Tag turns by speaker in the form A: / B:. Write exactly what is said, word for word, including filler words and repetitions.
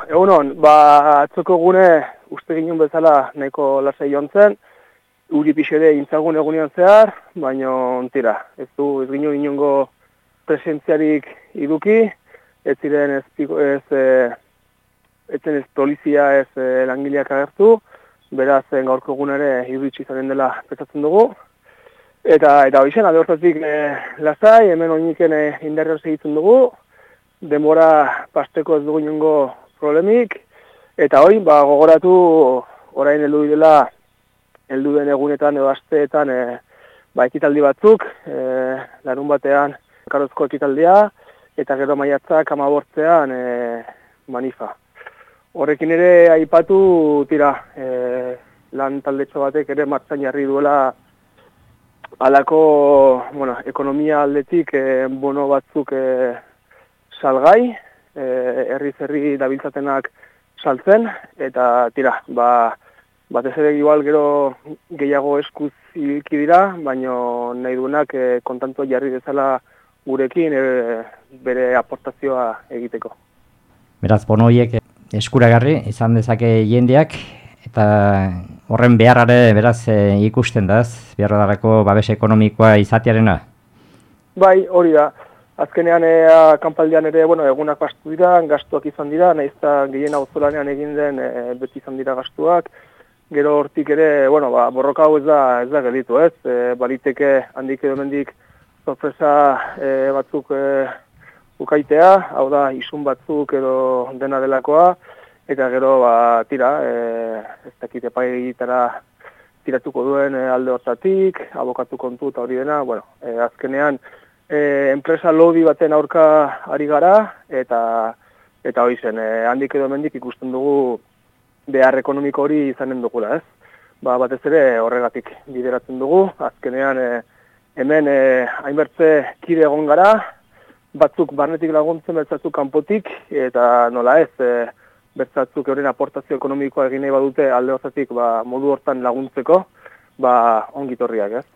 A: egunon, ba, atzoko gune uste ginen bezala nahiko lasai joan zen, uri pixede intzagun egunean zehar, baina tira, ez du, ez ginen inongo presentziarik iduki, ez ziren ez, ez, ez, ez, ez polizia ez e, langileak agertu, beraz gaurko egun ere iritsi izanen dela pentsatzen dugu. Eta, eta hoizen, alde hortatik e, lasai, hemen oiniken e, indarra segitzen dugu, denbora pasteko ez dugu inongo problemik, eta hori, ba, gogoratu orain heldu dela, heldu den egunetan edo asteetan e, ba, ekitaldi batzuk, e, larun batean karozko ekitaldia, eta gero maiatzak amabortzean e, manifa. Horrekin ere aipatu tira, e, lan taldetxo batek ere martxan jarri duela halako, bueno, ekonomia aldetik e, bono batzuk e, salgai, herri-zerri e, dabiltzatenak saltzen, eta tira, ba, batez ere igual gero gehiago eskuz ilki dira, baina nahi duenak e, kontantua jarri dezala gurekin e, bere aportazioa egiteko.
B: Beraz, bono horiek eskuragarri izan dezake jendeak, eta horren beharrare beraz e, ikusten da, beharradarako babes ekonomikoa izatearena?
A: Bai, hori da. Azkenean ea, kanpaldean ere, bueno, egunak bastu dira, gastuak izan dira, nahiz eta gehien auzolanean egin den e, beti izan dira gastuak. Gero hortik ere, bueno, ba, borroka hau ez da, ez da gelditu, ez? E, baliteke handik edo mendik sorpresa e, batzuk e, ukaitea, hau da, isun batzuk edo dena delakoa, eta gero, ba, tira, e, ez dakit epaigitara tiratuko duen e, alde hortatik, abokatu kontu eta hori dena, bueno, e, azkenean, E, enpresa lobby baten aurka ari gara, eta eta hori zen, e, handik edo mendik ikusten dugu behar ekonomiko hori izanen dugula, ez? Ba, batez ere horregatik bideratzen dugu, azkenean e, hemen e, hainbertze kide egon gara, batzuk barnetik laguntzen, bertzatzuk kanpotik, eta nola ez, e, bertzatzuk euren aportazio ekonomikoa egin nahi badute alde hortatik ba, modu hortan laguntzeko, ba, ongitorriak, ez?